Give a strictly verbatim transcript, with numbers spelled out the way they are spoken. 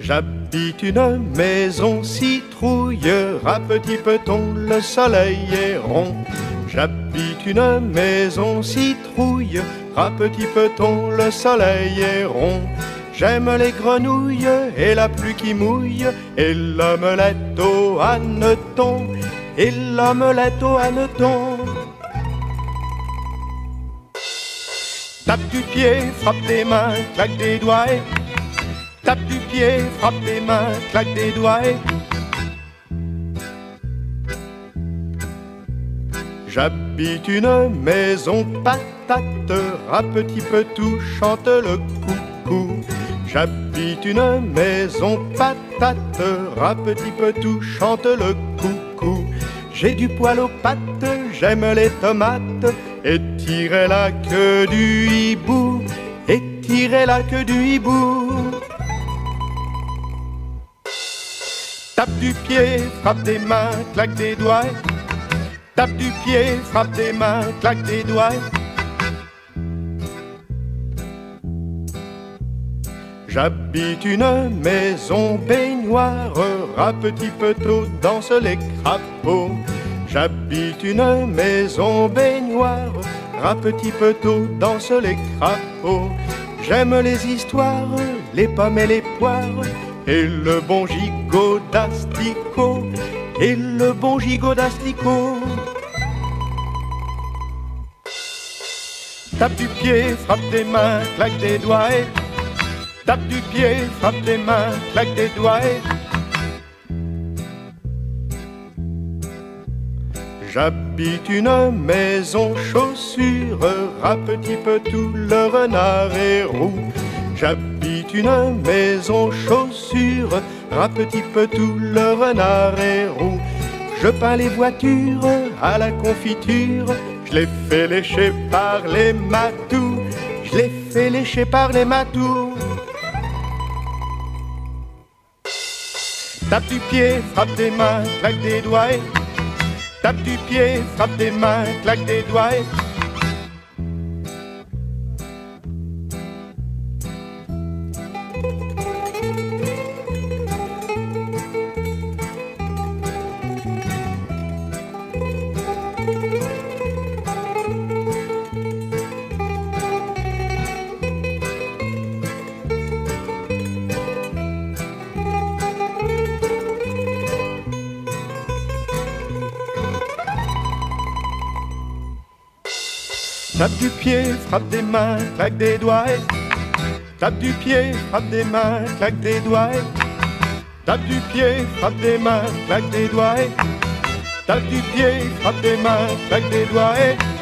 J'habite une maison citrouille, à petit peton, le soleil est rond. J'habite une maison citrouille, à petit peton, le soleil est rond. J'aime les grenouilles et la pluie qui mouille, et l'omelette au hanneton, et l'omelette au hanneton. Tape du pied, frappe des mains, claque des doigts. Et tape du pied, frappe des mains, claque des doigts. Et j'habite une maison patate, à petit petou chante le coucou. J'habite une maison patate, à petit petou chante le coucou. J'ai du poil aux pattes, j'aime les tomates, et tirer la queue du hibou, et tirer la queue du hibou. Tape du pied, frappe des mains, claque des doigts. Tape du pied, frappe des mains, claque des doigts. J'habite une maison baignoire, à petit petot danse les crapauds. J'habite une maison baignoire, à petit petot danse les crapauds. J'aime les histoires, les pommes et les poires, et le bon gigot d'asticot, et le bon gigot d'asticot. Tape du pied, frappe des mains, claque des doigts. Et tape du pied, frappe des mains, claque des doigts. Et j'habite une maison chaussure, à petit petou, le renard est roux. J'habite une maison chaussure, à petit petou, le renard est roux. Je peins les voitures à la confiture, je les fais lécher par les matous, je les fais lécher par les matous. Tape du pied, frappe des mains, claque des doigts. Et tape du pied, frappe des mains, claque des doigts. Et tape du pied, frappe des mains, claque des doigts. Et tape du pied, frappe des mains, claque des doigts. Et tape du pied, frappe des mains, claque des doigts. Et tape du pied, frappe des mains, claque des doigts. Et